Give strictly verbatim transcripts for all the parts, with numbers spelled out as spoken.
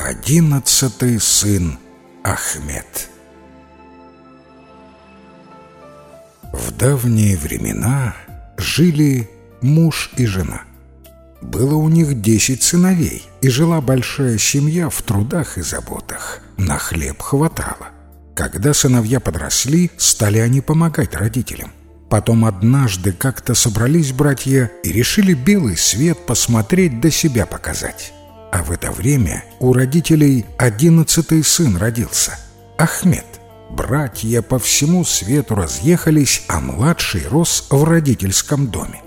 Одиннадцатый сын Ахмед. В давние времена жили муж и жена. Было у них десять сыновей, и жила большая семья в трудах и заботах. На хлеб хватало. Когда сыновья подросли, стали они помогать родителям. Потом однажды как-то собрались братья и решили белый свет посмотреть да себя показать. А в это время у родителей одиннадцатый сын родился — Ахмед. Братья по всему свету разъехались, а младший рос в родительском доме.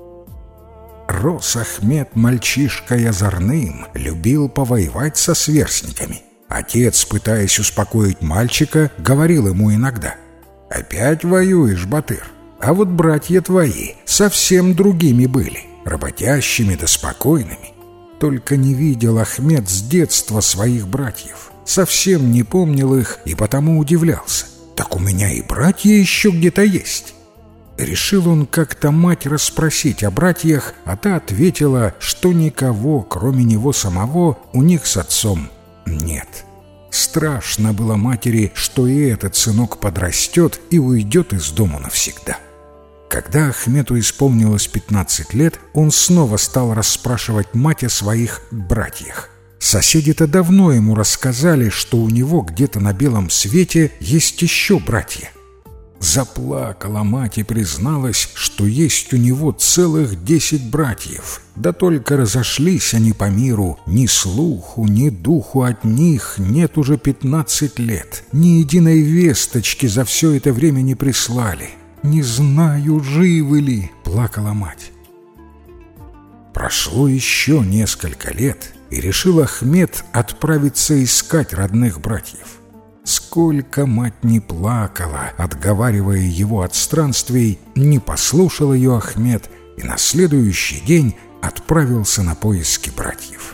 Рос Ахмед мальчишкой озорным, любил повоевать со сверстниками. Отец, пытаясь успокоить мальчика, говорил ему иногда: «Опять воюешь, Батыр? А вот братья твои совсем другими были, работящими да спокойными». Только не видел Ахмед с детства своих братьев, совсем не помнил их и потому удивлялся. «Так у меня и братья еще где-то есть». Решил он как-то мать расспросить о братьях, а та ответила, что никого, кроме него самого, у них с отцом нет. Страшно было матери, что и этот сынок подрастет и уйдет из дома навсегда. Когда Ахмеду исполнилось пятнадцать лет, он снова стал расспрашивать мать о своих братьях. Соседи-то давно ему рассказали, что у него где-то на белом свете есть еще братья. Заплакала мать и призналась, что есть у него целых десять братьев. Да только разошлись они по миру, ни слуху, ни духу от них нет уже пятнадцать лет. Ни единой весточки за все это время не прислали. «Не знаю, живы ли», — плакала мать. Прошло еще несколько лет, и решил Ахмед отправиться искать родных братьев. Сколько мать не плакала, отговаривая его от странствий, не послушал ее Ахмед и на следующий день отправился на поиски братьев.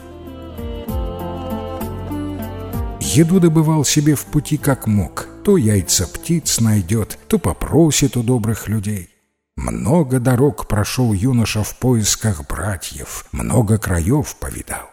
Еду добывал себе в пути как мог. То яйца птиц найдет, то попросит у добрых людей. Много дорог прошел юноша в поисках братьев, много краев повидал.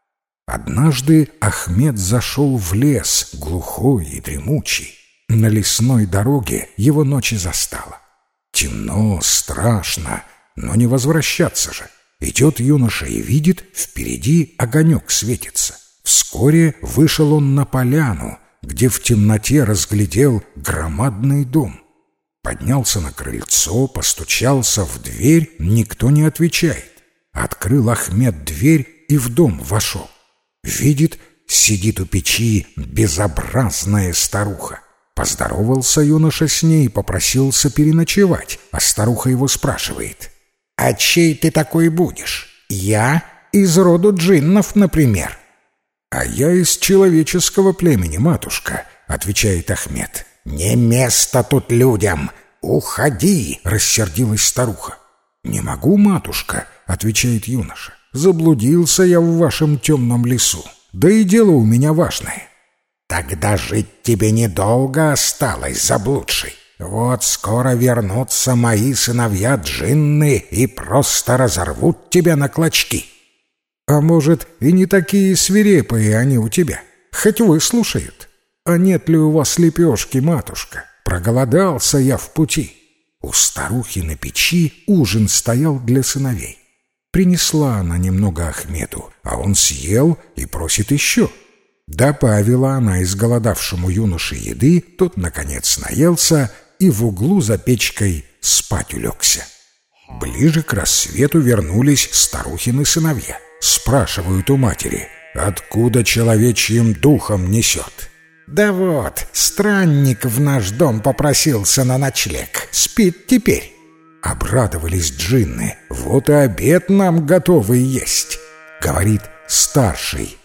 Однажды Ахмед зашел в лес, глухой и дремучий. На лесной дороге его ночь и застала. Темно, страшно, но не возвращаться же. Идет юноша и видит, впереди огонек светится. Вскоре вышел он на поляну, где в темноте разглядел громадный дом. Поднялся на крыльцо, постучался в дверь, никто не отвечает. Открыл Ахмед дверь и в дом вошел. Видит, сидит у печи безобразная старуха. Поздоровался юноша с ней и попросился переночевать, а старуха его спрашивает: «А чей ты такой будешь? Я из роду джиннов, например». «А я из человеческого племени, матушка», — отвечает Ахмед. «Не место тут людям! Уходи!» — рассердилась старуха. «Не могу, матушка», — отвечает юноша. «Заблудился я в вашем темном лесу, да и дело у меня важное». «Тогда жить тебе недолго осталось, заблудший. Вот скоро вернутся мои сыновья джинны и просто разорвут тебя на клочки». «А может, и не такие свирепые они у тебя? Хоть выслушают. А нет ли у вас лепешки, матушка? Проголодался я в пути». У старухи на печи ужин стоял для сыновей. Принесла она немного Ахмеду, а он съел и просит еще. Добавила она изголодавшему юноше еды, тот, наконец, наелся и в углу за печкой спать улегся. Ближе к рассвету вернулись старухины сыновья. Спрашивают у матери: «Откуда человечьим духом несет?» «Да вот, странник в наш дом попросился на ночлег. Спит теперь». Обрадовались джинны: «Вот и обед нам готовый есть». Говорит старший: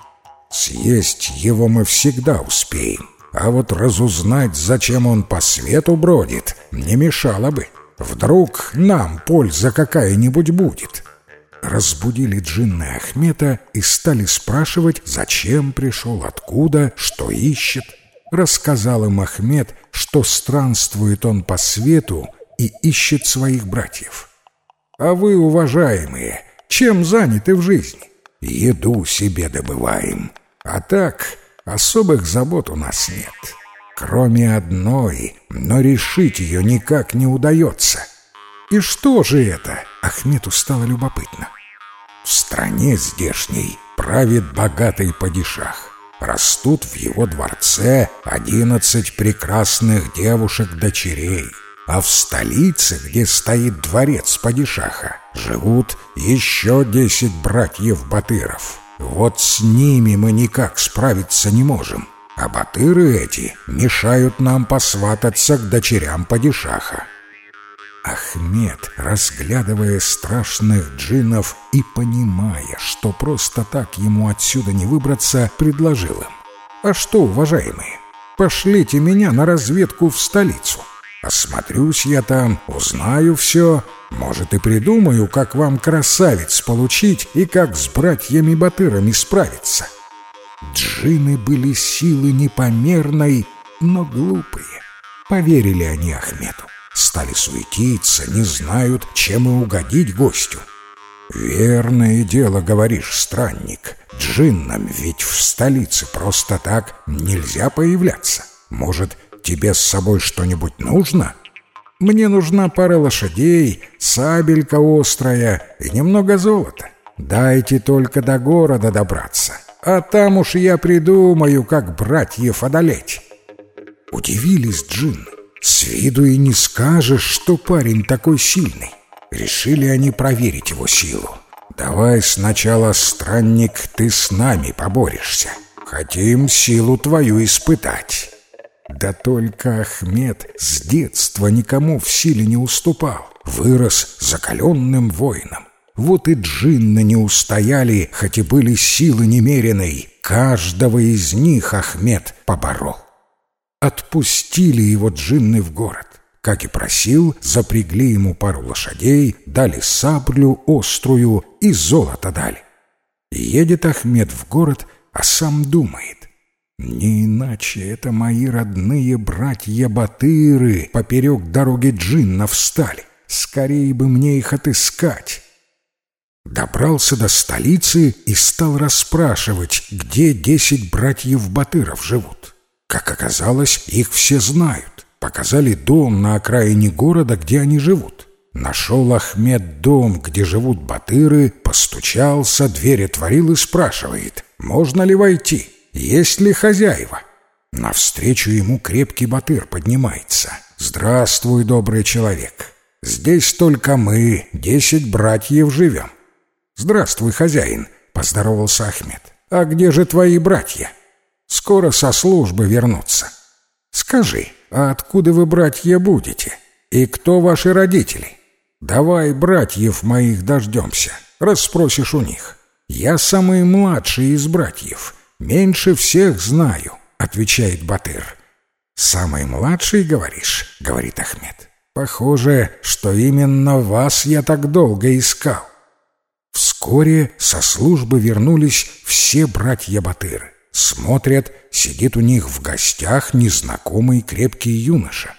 «Съесть его мы всегда успеем, а вот разузнать, зачем он по свету бродит, не мешало бы. Вдруг нам польза какая-нибудь будет». Разбудили джинны Ахмеда и стали спрашивать, зачем пришел, откуда, что ищет. Рассказал им Ахмед, что странствует он по свету и ищет своих братьев. «А вы, уважаемые, чем заняты в жизни?» «Еду себе добываем». А так, особых забот у нас нет. Кроме одной, но решить ее никак не удается. И что же это? Ахмету стало любопытно. В стране здешней правит богатый падишах. Растут в его дворце одиннадцать прекрасных девушек-дочерей. А в столице, где стоит дворец падишаха, живут еще десять братьев-батыров. Вот с ними мы никак справиться не можем. А батыры эти мешают нам посвататься к дочерям падишаха. Ахмед, разглядывая страшных джиннов и понимая, что просто так ему отсюда не выбраться, предложил им: «А что, уважаемые, пошлите меня на разведку в столицу. Осмотрюсь я там, узнаю все, может, и придумаю, как вам красавиц получить и как с братьями-батырами справиться». Джинны были силы непомерной, но глупые. Поверили они Ахмету. Стали суетиться, не знают, чем и угодить гостю. «Верное дело, говоришь, странник. Джиннам ведь в столице просто так нельзя появляться. Может, тебе с собой что-нибудь нужно?» «Мне нужна пара лошадей, сабелька острая и немного золота. Дайте только до города добраться, а там уж я придумаю, как братьев одолеть». Удивились джинны. С виду и не скажешь, что парень такой сильный. Решили они проверить его силу. «Давай сначала, странник, ты с нами поборешься. Хотим силу твою испытать». Да только Ахмед с детства никому в силе не уступал. Вырос закаленным воином. Вот и джинны не устояли, хоть и были силы немеренной. Каждого из них Ахмед поборол. Отпустили его джинны в город. Как и просил, запрягли ему пару лошадей, дали саблю острую и золото дали. Едет Ахмед в город, а сам думает: не иначе это мои родные братья-батыры поперек дороги джиннов встали. Скорее бы мне их отыскать. Добрался до столицы и стал расспрашивать, где десять братьев-батыров живут. Как оказалось, их все знают. Показали дом на окраине города, где они живут. Нашел Ахмед дом, где живут батыры, постучался, дверь отворил и спрашивает: можно ли войти? Есть ли хозяева? Навстречу ему крепкий батыр поднимается. «Здравствуй, добрый человек. Здесь только мы, десять братьев, живем». «Здравствуй, хозяин», — поздоровался Ахмед. «А где же твои братья?» «Скоро со службы вернутся». «Скажи, а откуда вы, братья, будете? И кто ваши родители? Давай братьев моих дождемся, расспросишь у них. Я самый младший из братьев, меньше всех знаю», — отвечает батыр. «Самый младший, говоришь?» — говорит Ахмед. «Похоже, что именно вас я так долго искал». Вскоре со службы вернулись все братья-батыры. Смотрят, сидит у них в гостях незнакомый крепкий юноша.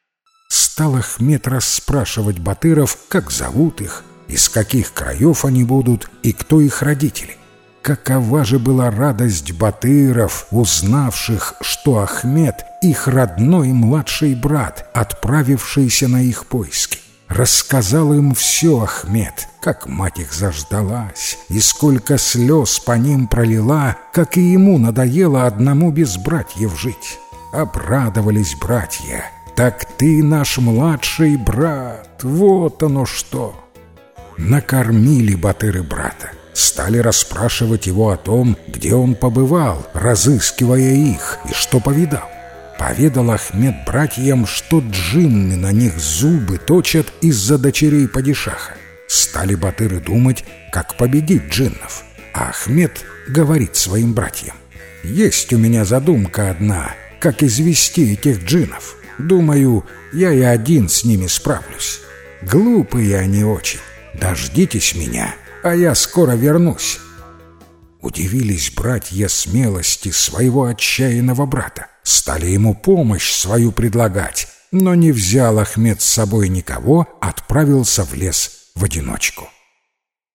Стал Ахмед расспрашивать батыров, как зовут их, из каких краев они будут и кто их родители. Какова же была радость батыров, узнавших, что Ахмед — их родной младший брат, отправившийся на их поиски. Рассказал им все Ахмед, как мать их заждалась, и сколько слез по ним пролила, как и ему надоело одному без братьев жить. Обрадовались братья: «Так ты наш младший брат, вот оно что!» Накормили батыры брата, стали расспрашивать его о том, где он побывал, разыскивая их, и что повидал. Поведал Ахмед братьям, что джинны на них зубы точат из-за дочерей падишаха. Стали батыры думать, как победить джиннов. А Ахмед говорит своим братьям: «Есть у меня задумка одна, как извести этих джиннов. Думаю, я и один с ними справлюсь. Глупые они очень. Дождитесь меня, а я скоро вернусь». Удивились братья смелости своего отчаянного брата. Стали ему помощь свою предлагать, но не взял Ахмед с собой никого, отправился в лес в одиночку.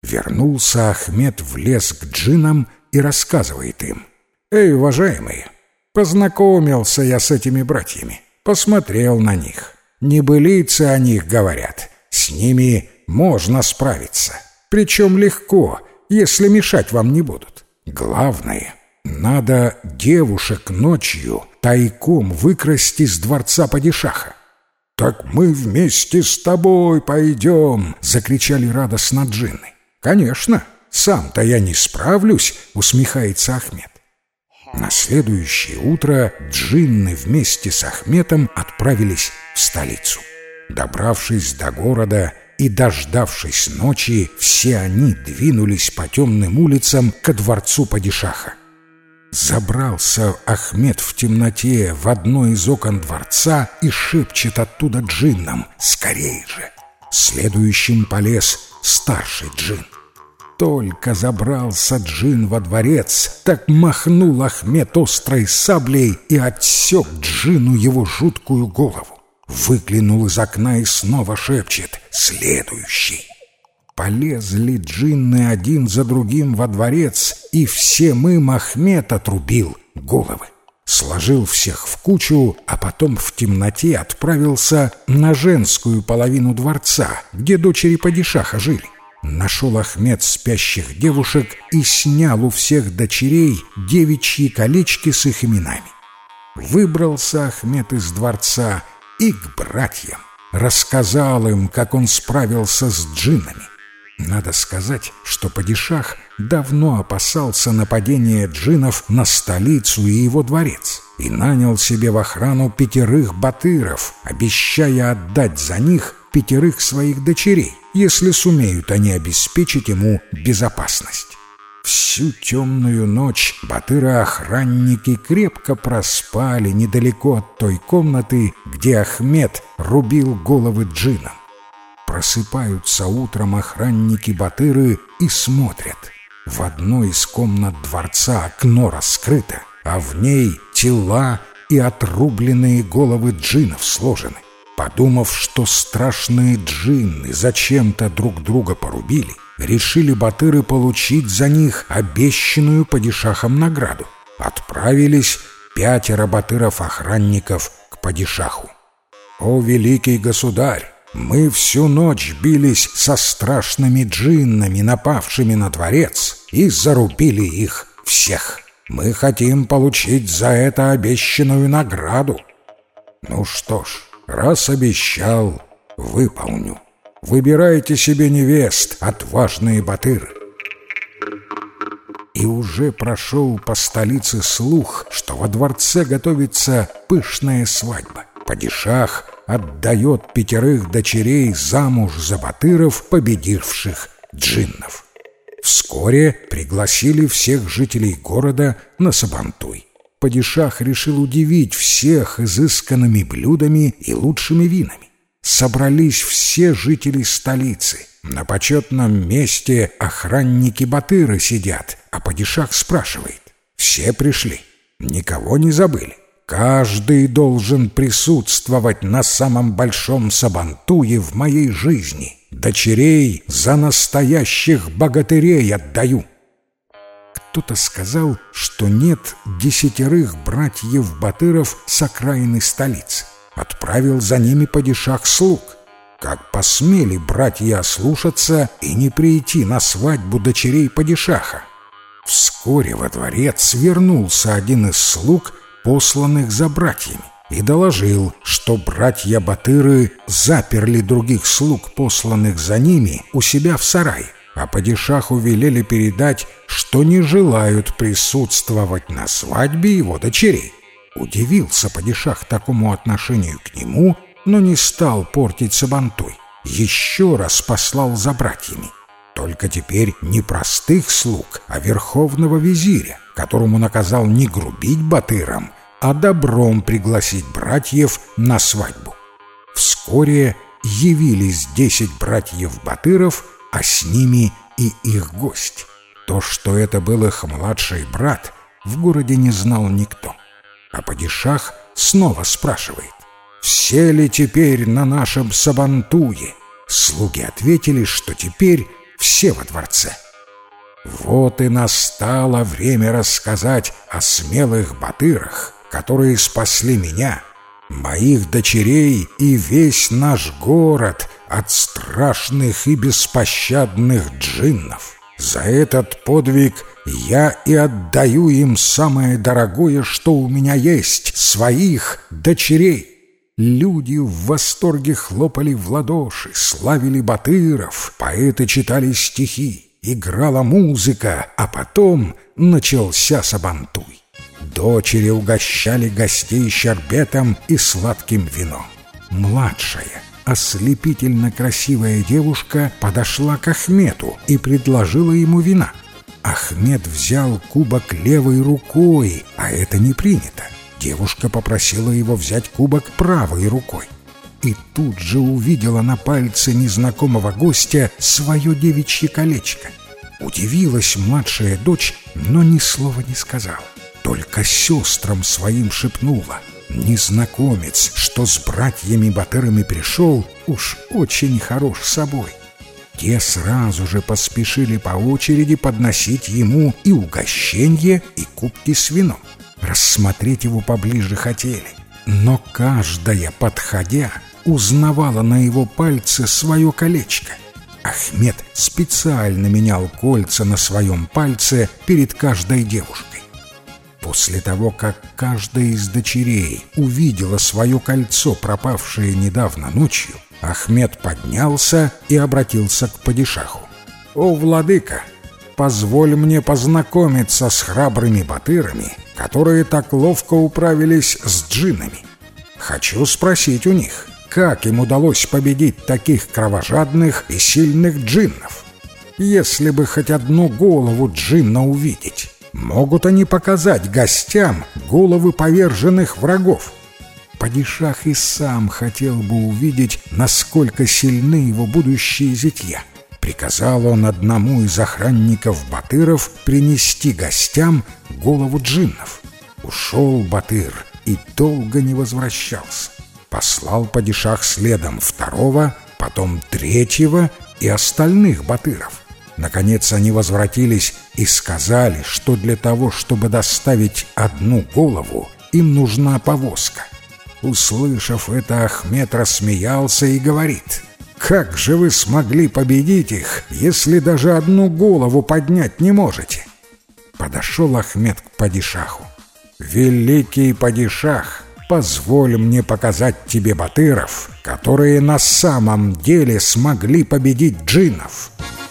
Вернулся Ахмед в лес к джиннам и рассказывает им: «Эй, уважаемые, познакомился я с этими братьями, посмотрел на них. Небылицы о них говорят, с ними можно справиться, причем легко, если мешать вам не будут. Главное, надо девушек ночью тайком выкрасть из дворца падишаха». «Так мы вместе с тобой пойдем!» — закричали радостно джинны. «Конечно, сам-то я не справлюсь!» — усмехается Ахмед. На следующее утро джинны вместе с Ахметом отправились в столицу. Добравшись до города и дождавшись ночи, все они двинулись по темным улицам ко дворцу падишаха. Забрался Ахмед в темноте в одно из окон дворца и шепчет оттуда джиннам: «Скорей же!» Следующим полез старший джин. Только забрался джин во дворец, так махнул Ахмед острой саблей и отсек джину его жуткую голову. Выглянул из окна и снова шепчет: «Следующий!» Полезли джинны один за другим во дворец, и всем им Ахмед отрубил головы. Сложил всех в кучу, а потом в темноте отправился на женскую половину дворца, где дочери падишаха жили. Нашел Ахмед спящих девушек и снял у всех дочерей девичьи колечки с их именами. Выбрался Ахмед из дворца и к братьям. Рассказал им, как он справился с джиннами. Надо сказать, что падишах давно опасался нападения джиннов на столицу и его дворец и нанял себе в охрану пятерых батыров, обещая отдать за них пятерых своих дочерей, если сумеют они обеспечить ему безопасность. Всю темную ночь батыры-охранники крепко проспали недалеко от той комнаты, где Ахмед рубил головы джиннам. Просыпаются утром охранники-батыры и смотрят. В одной из комнат дворца окно раскрыто, а в ней тела и отрубленные головы джиннов сложены. Подумав, что страшные джинны зачем-то друг друга порубили, решили батыры получить за них обещанную падишахом награду. Отправились пятеро батыров-охранников к падишаху. «О, великий государь! Мы всю ночь бились со страшными джиннами, напавшими на дворец, и зарубили их всех. Мы хотим получить за это обещанную награду». «Ну что ж, раз обещал, выполню. Выбирайте себе невест, отважные батыры». И уже прошел по столице слух, что во дворце готовится пышная свадьба. Падишах отдает пятерых дочерей замуж за батыров, победивших джиннов. Вскоре пригласили всех жителей города на сабантуй. Падишах решил удивить всех изысканными блюдами и лучшими винами. Собрались все жители столицы. На почетном месте охранники-батыры сидят, а падишах спрашивает: «Все пришли? Никого не забыли? Каждый должен присутствовать на самом большом сабантуе в моей жизни. Дочерей за настоящих богатырей отдаю». Кто-то сказал, что нет десятерых братьев-батыров с окраины столицы. Отправил за ними падишах слуг. Как посмели братья ослушаться и не прийти на свадьбу дочерей падишаха? Вскоре во дворец вернулся один из слуг, посланных за братьями, и доложил, что братья-батыры заперли других слуг, посланных за ними, у себя в сарае, а падишаху велели передать, что не желают присутствовать на свадьбе его дочерей. Удивился падишах такому отношению к нему, но не стал портить сабантуй. Еще раз послал за братьями. Только теперь не простых слуг, а верховного визиря, которому наказал не грубить батырам, а добром пригласить братьев на свадьбу. Вскоре явились десять братьев-батыров, а с ними и их гость. То, что это был их младший брат, в городе не знал никто. А падишах снова спрашивает: «Все ли теперь на нашем сабантуе?» Слуги ответили, что теперь все во дворце. Вот и настало время рассказать о смелых батырах, которые спасли меня, моих дочерей и весь наш город от страшных и беспощадных джиннов. За этот подвиг я и отдаю им самое дорогое, что у меня есть — своих дочерей». Люди в восторге хлопали в ладоши, славили батыров, поэты читали стихи, играла музыка, а потом начался сабантуй. Дочери угощали гостей щербетом и сладким вином. Младшая, ослепительно красивая девушка подошла к Ахмету и предложила ему вина. Ахмет взял кубок левой рукой, а это не принято. Девушка попросила его взять кубок правой рукой. И тут же увидела на пальце незнакомого гостя свое девичье колечко. Удивилась младшая дочь, но ни слова не сказала. Только сестрам своим шепнула: незнакомец, что с братьями-батырами пришел, уж очень хорош собой. Те сразу же поспешили по очереди подносить ему и угощенье, и кубки с вином. Рассмотреть его поближе хотели, но каждая, подходя, узнавала на его пальце свое колечко. Ахмет специально менял кольца на своем пальце перед каждой девушкой. После того, как каждая из дочерей увидела свое кольцо, пропавшее недавно ночью, Ахмет поднялся и обратился к падишаху: «О, владыка, позволь мне познакомиться с храбрыми батырами, которые так ловко управились с джиннами. Хочу спросить у них, как им удалось победить таких кровожадных и сильных джиннов? Если бы хоть одну голову джинна увидеть, могут они показать гостям головы поверженных врагов?» Падишах и сам хотел бы увидеть, насколько сильны его будущие зятья. Приказал он одному из охранников батыров принести гостям голову джиннов. Ушел батыр и долго не возвращался. Послал падишах следом второго, потом третьего и остальных батыров. Наконец они возвратились и сказали, что для того, чтобы доставить одну голову, им нужна повозка. Услышав это, Ахмет рассмеялся и говорит: «Как же вы смогли победить их, если даже одну голову поднять не можете?» Подошел Ахмет к падишаху: «Великий падишах, позволь мне показать тебе батыров, которые на самом деле смогли победить джиннов».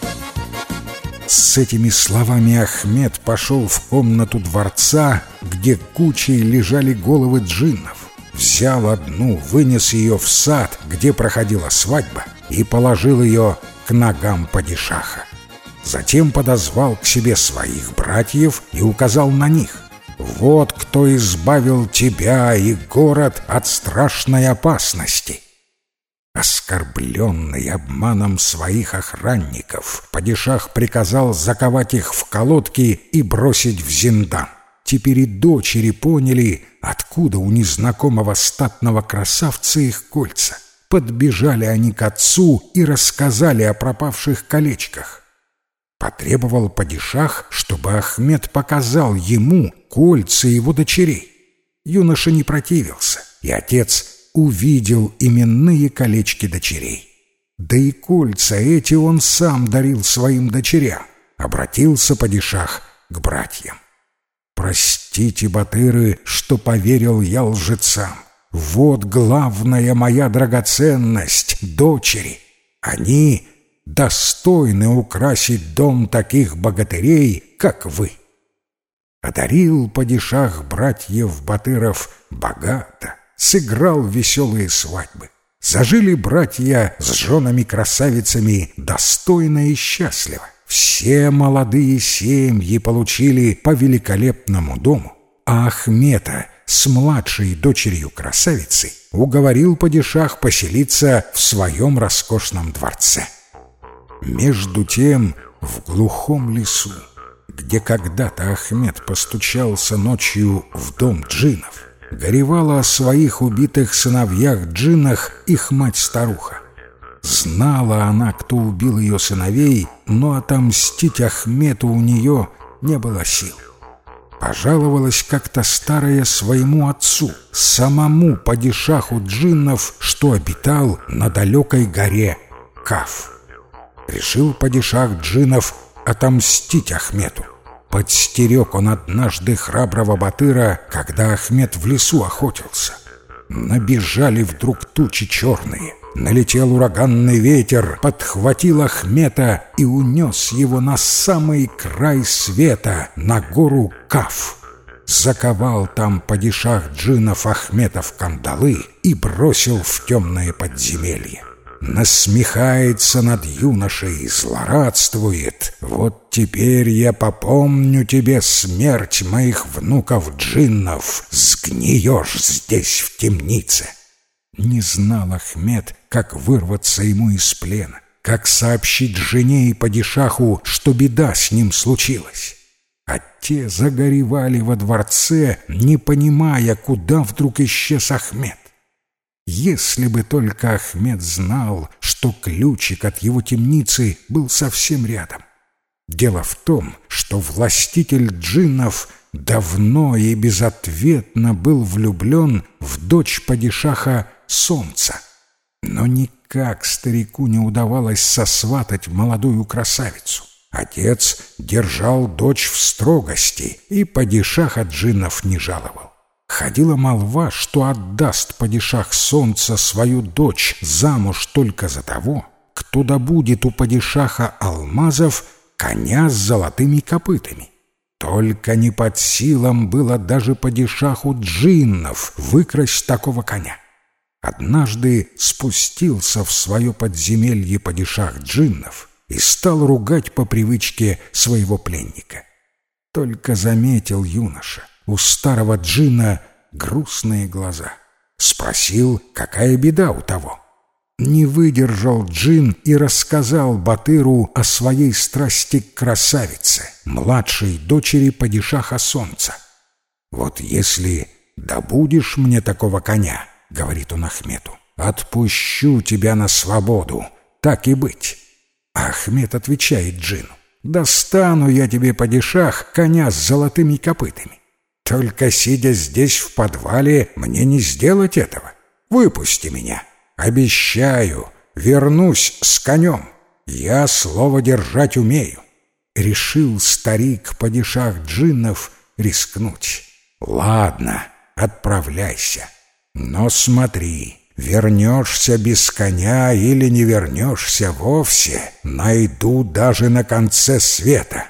С этими словами Ахмет пошел в комнату дворца, где кучей лежали головы джиннов. Взял одну, вынес ее в сад, где проходила свадьба, и положил ее к ногам падишаха. Затем подозвал к себе своих братьев и указал на них: «Вот кто избавил тебя и город от страшной опасности». Оскорбленный обманом своих охранников, падишах приказал заковать их в колодки и бросить в зиндан. Теперь и дочери поняли, откуда у незнакомого статного красавца их кольца. Подбежали они к отцу и рассказали о пропавших колечках. Потребовал падишах, чтобы Ахмет показал ему кольца его дочерей. Юноша не противился, и отец увидел именные колечки дочерей. Да и кольца эти он сам дарил своим дочерям. Обратился падишах к братьям: «Простите, батыры, что поверил я лжецам. Вот главная моя драгоценность — дочери. Они достойны украсить дом таких богатырей, как вы». Одарил падишах братьев батыров богато, сыграл веселые свадьбы. Зажили братья с женами-красавицами достойно и счастливо. Все молодые семьи получили по великолепному дому, а Ахмета с младшей дочерью-красавицей уговорил падишах поселиться в своем роскошном дворце. Между тем, в глухом лесу, где когда-то Ахмет постучался ночью в дом джиннов, горевала о своих убитых сыновьях-джиннах их мать-старуха. Знала она, кто убил ее сыновей, но отомстить Ахмету у нее не было сил. Пожаловалась как-то старая своему отцу, самому падишаху джиннов, что обитал на далекой горе Каф. Решил падишах джиннов отомстить Ахмету. Подстерег он однажды храброго батыра, когда Ахмет в лесу охотился. Набежали вдруг тучи черные. Налетел ураганный ветер, подхватил Ахмета и унес его на самый край света, на гору Каф. Заковал там падишах джинов Ахмета в кандалы и бросил в темное подземелье. Насмехается над юношей и злорадствует: «Вот теперь я попомню тебе смерть моих внуков-джиннов, сгниешь здесь в темнице». Не знал Ахмет, как вырваться ему из плена, как сообщить жене и падишаху, что беда с ним случилась. А те загоревали во дворце, не понимая, куда вдруг исчез Ахмет. Если бы только Ахмет знал, что ключик от его темницы был совсем рядом. Дело в том, что властитель джиннов давно и безответно был влюблен в дочь падишаха Солнца. Но никак старику не удавалось сосватать молодую красавицу. Отец держал дочь в строгости и падишаха джиннов не жаловал. Ходила молва, что отдаст падишах Солнца свою дочь замуж только за того, кто добудет у падишаха алмазов коня с золотыми копытами. Только не под силам было даже падишаху джиннов выкрасть такого коня. Однажды спустился в свое подземелье падишах джиннов и стал ругать по привычке своего пленника. Только заметил юноша у старого джинна грустные глаза. Спросил, какая беда у того. Не выдержал джин и рассказал батыру о своей страсти к красавице, младшей дочери падишаха Солнца. «Вот если добудешь мне такого коня, — говорит он Ахмету, — отпущу тебя на свободу, так и быть». А Ахмет отвечает джину: «Достану я тебе, падишах, коня с золотыми копытами. Только сидя здесь в подвале, мне не сделать этого. Выпусти меня. Обещаю, вернусь с конем. Я слово держать умею». Решил старик падишах джиннов рискнуть. «Ладно, отправляйся. Но смотри, вернешься без коня или не вернешься вовсе, найду даже на конце света».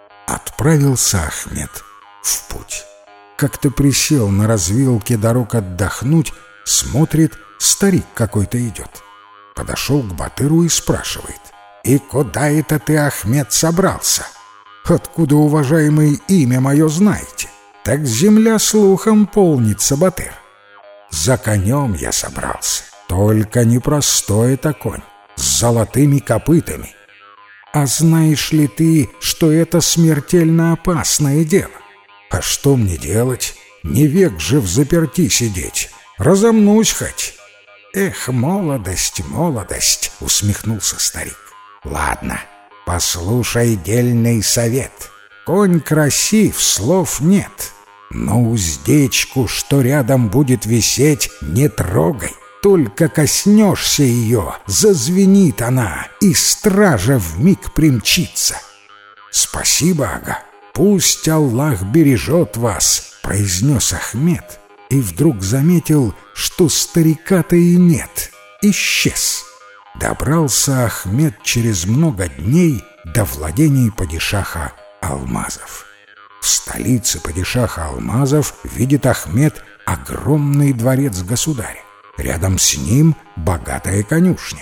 Отправился Ахмет в путь. Как-то присел на развилке дорог отдохнуть, смотрит, старик какой-то идет. Подошел к батыру и спрашивает: «И куда это ты, Ахмет, собрался?» «Откуда, уважаемый, имя мое знаете?» «Так земля слухом полнится, батыр». «За конем я собрался, только непростой это конь, с золотыми копытами». «А знаешь ли ты, что это смертельно опасное дело?» «А что мне делать? Не век же взаперти сидеть. Разомнусь хоть». «Эх, молодость, молодость!» — усмехнулся старик. «Ладно, послушай дельный совет. Конь красив, слов нет. Но уздечку, что рядом будет висеть, не трогай. Только коснешься ее, зазвенит она, и стража вмиг примчится». «Спасибо, ага. Пусть Аллах бережет вас», — произнес Ахмет, и вдруг заметил, что старика-то и нет, исчез. Добрался Ахмет через много дней до владений падишаха Алмазов. В столице падишаха Алмазов видит Ахмет огромный дворец государя. Рядом с ним богатая конюшня.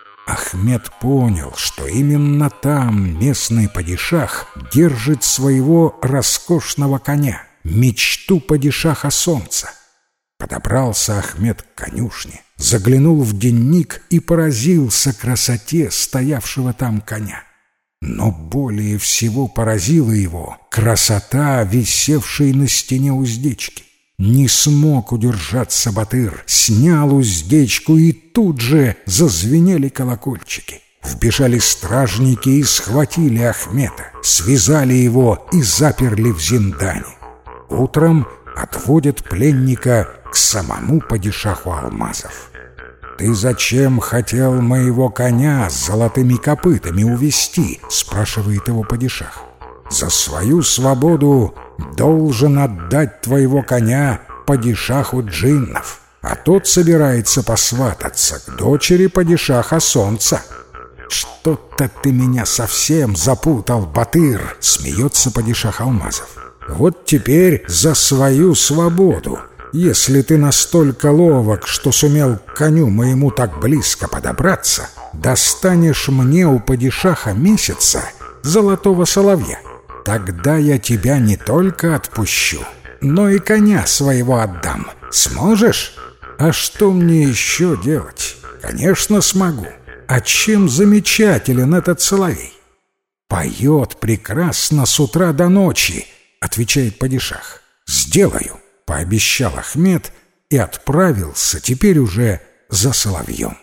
Ахмет понял, что именно там местный падишах держит своего роскошного коня, мечту падишаха Солнца. Подобрался Ахмет к конюшне, заглянул в денник и поразился красоте стоявшего там коня. Но более всего поразила его красота, висевшей на стене уздечки. Не смог удержаться Батыр, снял уздечку, и тут же зазвенели колокольчики. Вбежали стражники и схватили Ахмета, связали его и заперли в зиндане. Утром отводят пленника к самому падишаху алмазов. «Ты зачем хотел моего коня с золотыми копытами увести?» — спрашивает его падишах. «За свою свободу должен отдать твоего коня падишаху джиннов, а тот собирается посвататься к дочери падишаха солнца». «Что-то ты меня совсем запутал, Батыр!» — смеется падишах алмазов. «Вот теперь за свою свободу, если ты настолько ловок, что сумел к коню моему так близко подобраться, достанешь мне у падишаха месяца золотого соловья. Тогда я тебя не только отпущу, но и коня своего отдам. Сможешь?» «А что мне еще делать? Конечно, смогу. А чем замечателен этот соловей?» «Поет прекрасно с утра до ночи», — отвечает падишах. «Сделаю», — пообещал Ахмет и отправился теперь уже за соловьем.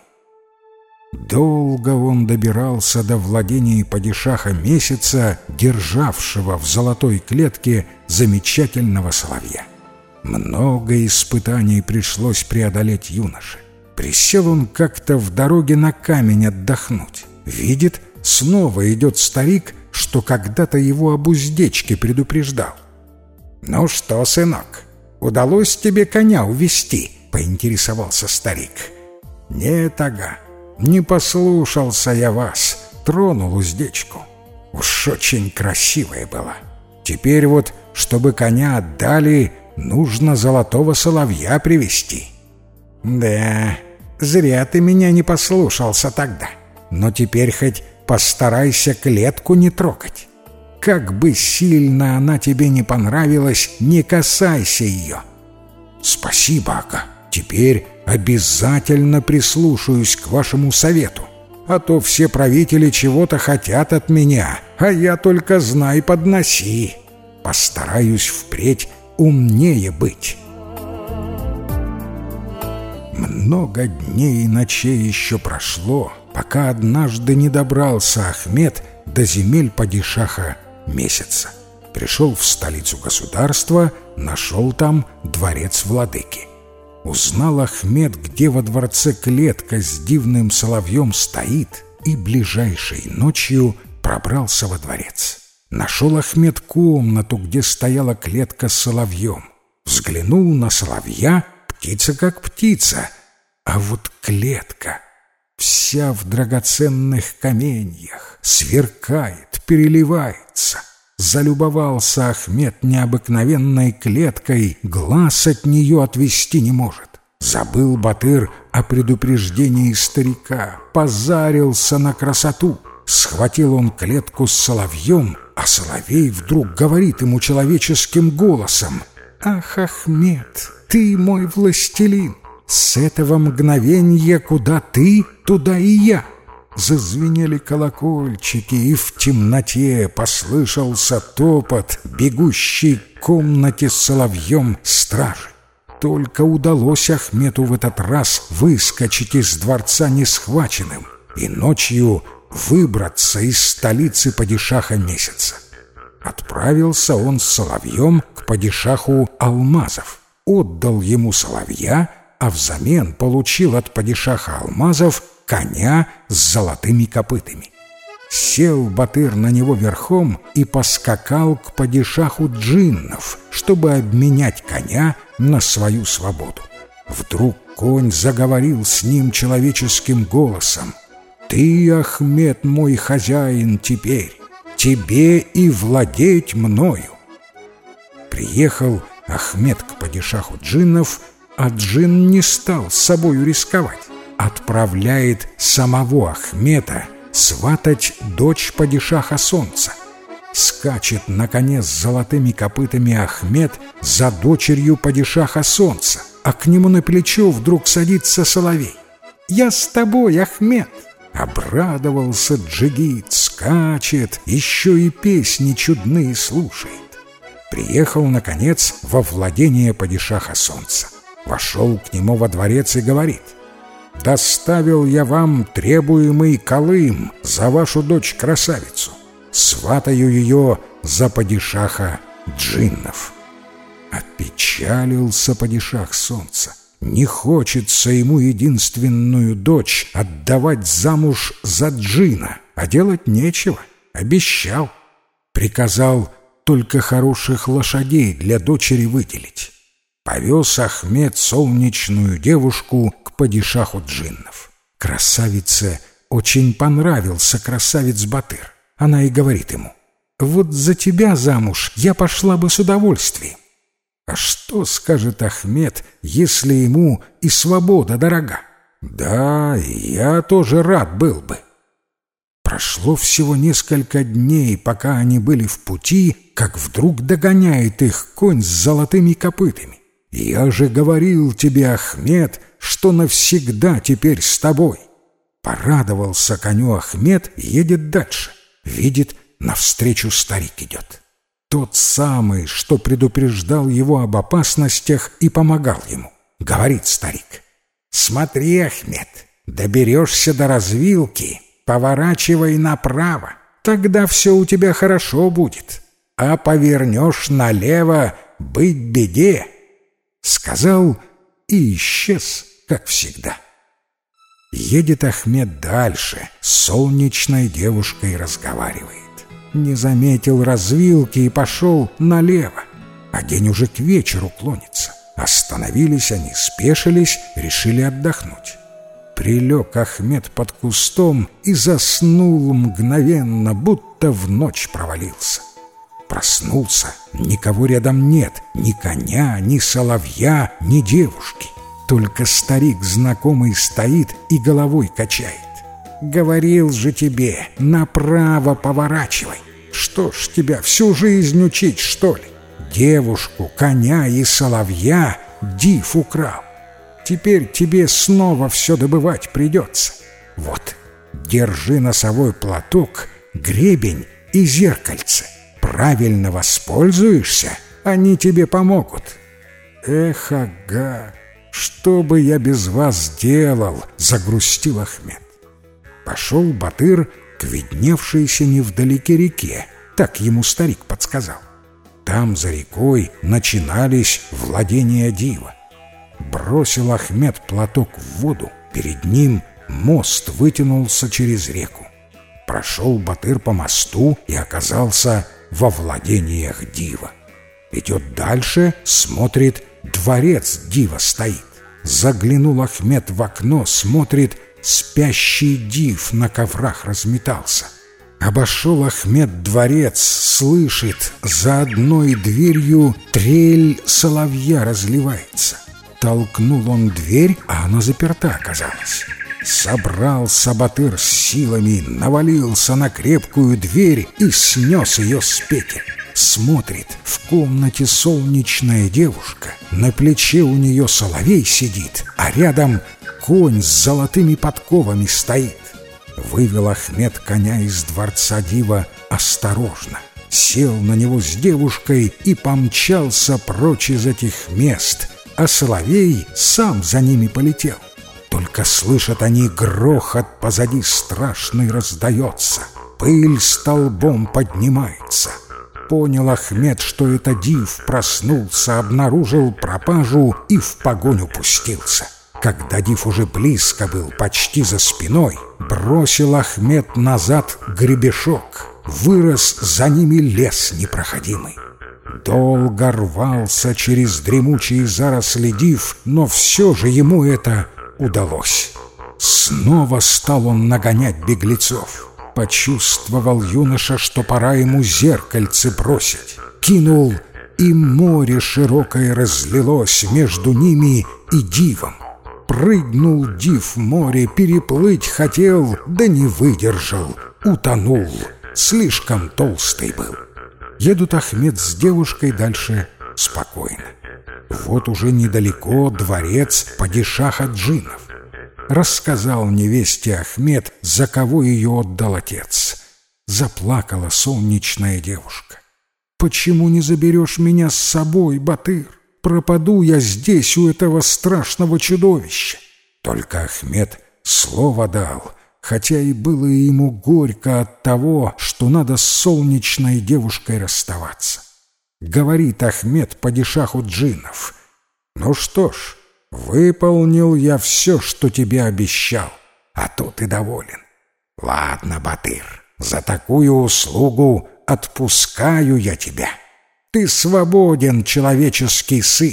Долго он добирался до владений падишаха месяца, державшего в золотой клетке замечательного соловья. Много испытаний пришлось преодолеть юноше. Присел он как-то в дороге на камень отдохнуть. Видит, снова идет старик, что когда-то его об уздечке предупреждал. «Ну что, сынок, удалось тебе коня увести?» — поинтересовался старик. «Нет, ага, не послушался я вас, тронул уздечку. Уж очень красивая была. Теперь вот, чтобы коня отдали, нужно золотого соловья привести». «Да, зря ты меня не послушался тогда. Но теперь хоть постарайся клетку не трогать. Как бы сильно она тебе не понравилась, не касайся ее». «Спасибо, ага. Теперь обязательно прислушаюсь к вашему совету. А то все правители чего-то хотят от меня, а я только знай подноси. Постараюсь впредь умнее быть». Много дней и ночей еще прошло, пока однажды не добрался Ахмет до земель падишаха месяца. Пришел в столицу государства, нашел там дворец владыки. Узнал Ахмет, где во дворце клетка с дивным соловьем стоит, и ближайшей ночью пробрался во дворец. Нашел Ахмет комнату, где стояла клетка с соловьем. Взглянул на соловья, птица как птица, а вот клетка вся в драгоценных каменьях, сверкает, переливается. Залюбовался Ахмет необыкновенной клеткой, глаз от нее отвести не может. Забыл Батыр о предупреждении старика, позарился на красоту. Схватил он клетку с соловьем, а соловей вдруг говорит ему человеческим голосом: «Ах, Ахмет, ты мой властелин! С этого мгновенья куда ты, туда и я!» Зазвенели колокольчики, и в темноте послышался топот, бегущий к комнате с соловьем стражи. Только удалось Ахмету в этот раз выскочить из дворца несхваченным и ночью выбраться из столицы падишаха месяца. Отправился он с соловьем к падишаху алмазов, отдал ему соловья, а взамен получил от падишаха алмазов коня с золотыми копытами. Сел Батыр на него верхом и поскакал к падишаху джиннов, чтобы обменять коня на свою свободу. Вдруг конь заговорил с ним человеческим голосом: «Ты, Ахмет, мой хозяин теперь, тебе и владеть мною». Приехал Ахмет к падишаху джиннов, а джин не стал с собою рисковать. Отправляет самого Ахмета сватать дочь падишаха солнца. Скачет на коне с золотыми копытами Ахмет за дочерью падишаха солнца, а к нему на плечо вдруг садится соловей. «Я с тобой, Ахмет!» Обрадовался джигит, скачет, еще и песни чудные слушает. Приехал, наконец, во владение падишаха солнца. Вошел к нему во дворец и говорит: «Доставил я вам требуемый колым за вашу дочь-красавицу. Сватаю ее за падишаха джиннов». Опечалился падишах солнца. Не хочется ему единственную дочь отдавать замуж за джина, а делать нечего. Обещал. Приказал только хороших лошадей для дочери выделить. Повез Ахмед солнечную девушку к падишаху джиннов. Красавице очень понравился красавец Батыр. Она и говорит ему: «Вот за тебя замуж я пошла бы с удовольствием». А что скажет Ахмед, если ему и свобода дорога? Да, я тоже рад был бы. Прошло всего несколько дней, пока они были в пути, как вдруг догоняет их конь с золотыми копытами. «Я же говорил тебе, Ахмед, что навсегда теперь с тобой». Порадовался коню Ахмед и едет дальше. Видит, навстречу старик идет. Тот самый, что предупреждал его об опасностях и помогал ему. Говорит старик: «Смотри, Ахмед, доберешься до развилки, поворачивай направо, тогда все у тебя хорошо будет, а повернешь налево, быть беде». Сказал и исчез, как всегда. Едет Ахмед дальше, с солнечной девушкой разговаривает. Не заметил развилки и пошел налево, а день уже к вечеру клонится. Остановились они, спешились, решили отдохнуть. Прилег Ахмед под кустом и заснул мгновенно, будто в ночь провалился. Проснулся, никого рядом нет, ни коня, ни соловья, ни девушки. Только старик знакомый стоит и головой качает. «Говорил же тебе, направо поворачивай. Что ж тебя всю жизнь учить, что ли? Девушку, коня и соловья див украл. Теперь тебе снова все добывать придется. Вот, держи носовой платок, гребень и зеркальце. Правильно воспользуешься, они тебе помогут». «Эх, ага, что бы я без вас делал?» — загрустил Ахмед. Пошел Батыр к видневшейся невдалеке реке, так ему старик подсказал. Там за рекой начинались владения дива. Бросил Ахмед платок в воду, перед ним мост вытянулся через реку. Прошел Батыр по мосту и оказался во владениях дива. Идет дальше, смотрит, дворец дива стоит. Заглянул Ахмед в окно, смотрит, спящий див на коврах разметался. Обошел Ахмед дворец, слышит, за одной дверью трель соловья разливается. Толкнул он дверь, а она заперта оказалась. Собрался Батыр с силами, навалился на крепкую дверь и снес ее с петель. Смотрит, в комнате солнечная девушка, на плече у нее соловей сидит, а рядом конь с золотыми подковами стоит. Вывел Ахмед коня из дворца дива осторожно, сел на него с девушкой и помчался прочь из этих мест, а соловей сам за ними полетел. Только слышат они, грохот позади страшный раздается, пыль столбом поднимается. Понял Ахмед, что это див проснулся, обнаружил пропажу и в погоню пустился. Когда див уже близко был, почти за спиной, бросил Ахмед назад гребешок. Вырос за ними лес непроходимый. Долго рвался через дремучие заросли див, но все же ему это удалось. Снова стал он нагонять беглецов. Почувствовал юноша, что пора ему зеркальце бросить. Кинул, и море широкое разлилось между ними и дивом. Прыгнул див в море, переплыть хотел, да не выдержал, утонул, слишком толстый был. Едут Ахмед с девушкой дальше спокойно. Вот уже недалеко дворец падишаха джинов. Рассказал невесте Ахмед, за кого ее отдал отец. Заплакала солнечная девушка. Почему не заберешь меня с собой, Батыр? Пропаду я здесь у этого страшного чудовища». Только Ахмед слово дал, хотя и было ему горько от того, что надо с солнечной девушкой расставаться. Говорит Ахмед падишаху джиннов: «Ну что ж, выполнил я все, что тебе обещал, а то ты доволен. Ладно, Батыр, за такую услугу отпускаю я тебя. Ты свободен, человеческий сын».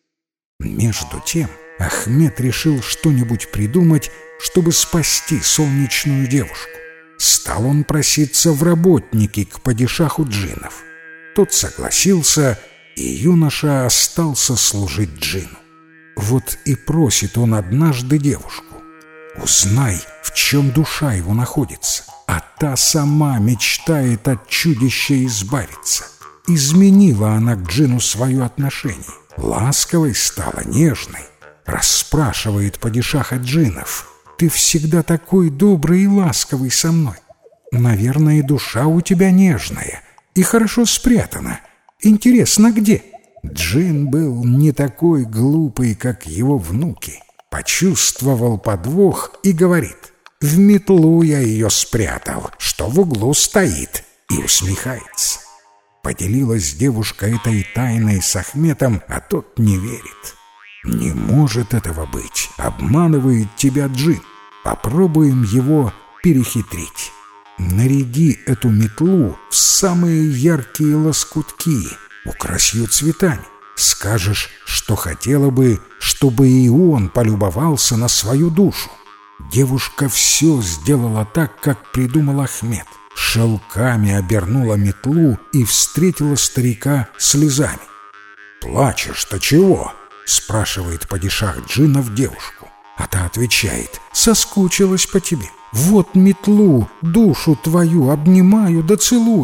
Между тем Ахмед решил что-нибудь придумать, чтобы спасти солнечную девушку. Стал он проситься в работники к падишаху джиннов. Тот согласился, и юноша остался служить джину. Вот и просит он однажды девушку: «Узнай, в чем душа его находится». А та сама мечтает от чудища избавиться. Изменила она к джину свое отношение. Ласковой стала, нежной. Расспрашивает падишаха джинов: «Ты всегда такой добрый и ласковый со мной. Наверное, и душа у тебя нежная и хорошо спрятана. Интересно, где?» Джин был не такой глупый, как его внуки. Почувствовал подвох и говорит: «В метлу я ее спрятал, что в углу стоит», и усмехается. Поделилась девушка этой тайной с Ахметом, а тот не верит. «Не может этого быть, обманывает тебя джин. Попробуем его перехитрить. Наряди эту метлу в самые яркие лоскутки, укрась ее цветами. Скажешь, что хотела бы, чтобы и он полюбовался на свою душу». Девушка все сделала так, как придумал Ахмед. Шелками обернула метлу и встретила старика слезами. «Плачешь-то чего?» — спрашивает падишах джинов девушку. А та отвечает: «Соскучилась по тебе. Вот метлу, душу твою обнимаю да целую».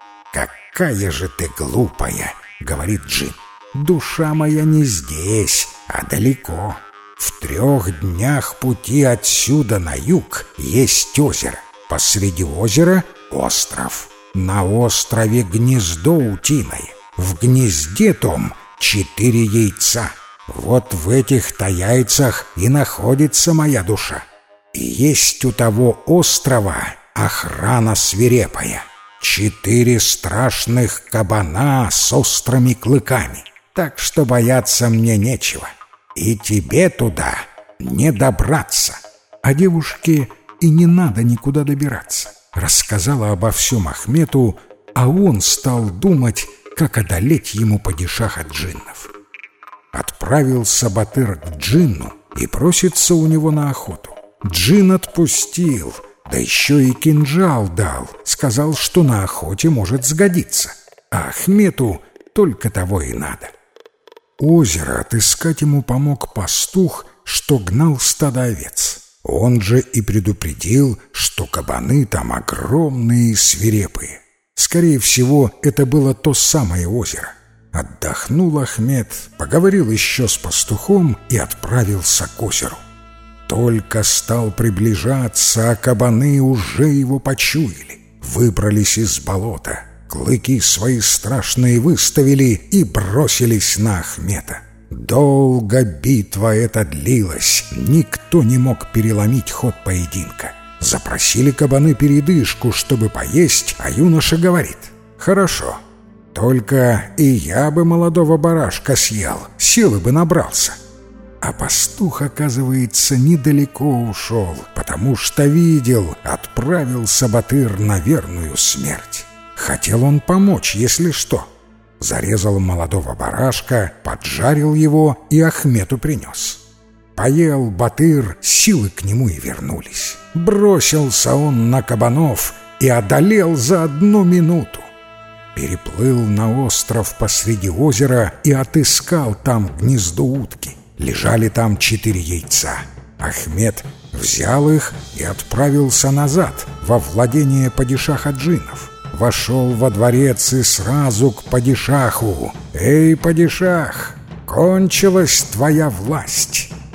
«Какая же ты глупая!» — говорит джин. «Душа моя не здесь, а далеко. В трех днях пути отсюда на юг есть озеро. Посреди озера — остров. На острове гнездо утиное. В гнезде том четыре яйца. Вот в этих-то яйцах и находится моя душа. И есть у того острова охрана свирепая. Четыре страшных кабана с острыми клыками. Так что бояться мне нечего. И тебе туда не добраться». А девушке и не надо никуда добираться. Рассказала обо всем Ахмету, а он стал думать, как одолеть ему падишаха джиннов. Отправился Батыр к джинну и просится у него на охоту. Джин отпустил, да еще и кинжал дал, сказал, что на охоте может сгодиться, а Ахмету только того и надо. Озеро отыскать ему помог пастух, что гнал стадо овец. Он же и предупредил, что кабаны там огромные и свирепые. Скорее всего, это было то самое озеро. Отдохнул Ахмед, поговорил еще с пастухом и отправился к озеру. Только стал приближаться, а кабаны уже его почуяли. Выбрались из болота, клыки свои страшные выставили и бросились на Ахмета. Долго битва эта длилась, никто не мог переломить ход поединка. Запросили кабаны передышку, чтобы поесть, а юноша говорит: «Хорошо, только и я бы молодого барашка съел, силы бы набрался». А пастух, оказывается, недалеко ушел, потому что видел, отправился Батыр на верную смерть. Хотел он помочь, если что. Зарезал молодого барашка, поджарил его и Ахмету принес. Поел Батыр, силы к нему и вернулись. Бросился он на кабанов и одолел за одну минуту. Переплыл на остров посреди озера и отыскал там гнездо утки. Лежали там четыре яйца. Ахмед взял их и отправился назад, во владение падишаха джинов. Вошел во дворец и сразу к падишаху: «Эй, падишах, кончилась твоя власть.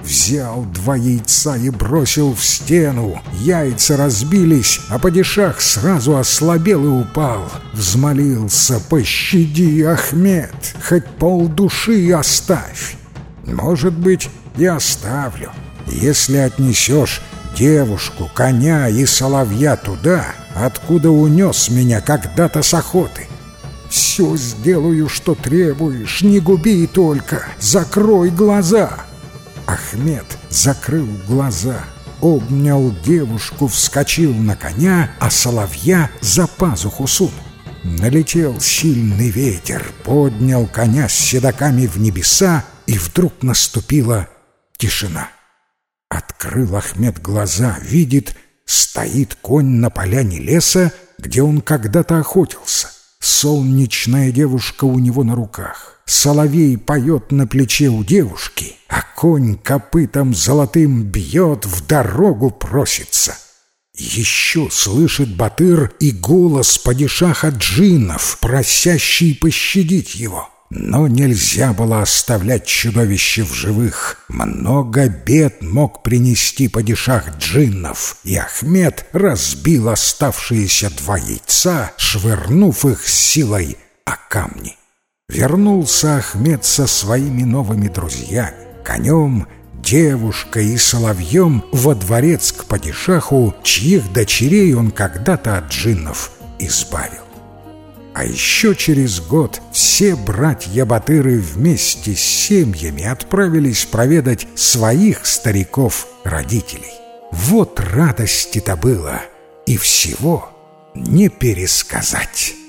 Взял два яйца и бросил в стену. Яйца разбились, а падишах сразу ослабел и упал. Взмолился: «Пощади, Ахмед, хоть полдуши оставь». «Может быть, и оставлю, если отнесешь девушку, коня и соловья туда, откуда унес меня когда-то с охоты. Все сделаю, что требуешь, не губи только, закрой глаза». Ахмед закрыл глаза, обнял девушку, вскочил на коня, а соловья за пазуху сунул. Налетел сильный ветер, поднял коня с седаками в небеса, и вдруг наступила тишина. Открыл Ахмед глаза, видит, стоит конь на поляне леса, где он когда-то охотился. Солнечная девушка у него на руках. Соловей поет на плече у девушки, а конь копытом золотым бьет, в дорогу просится. Еще слышит Батыр и голос падишаха джиннов, просящий пощадить его. Но нельзя было оставлять чудовище в живых. Много бед мог принести падишах джиннов, и Ахмед разбил оставшиеся два яйца, швырнув их силой о камни. Вернулся Ахмед со своими новыми друзьями, конем, девушкой и соловьем во дворец к падишаху, чьих дочерей он когда-то от джиннов избавил. А еще через год все братья-батыры вместе с семьями отправились проведать своих стариков-родителей. Вот радости-то было, и всего не пересказать.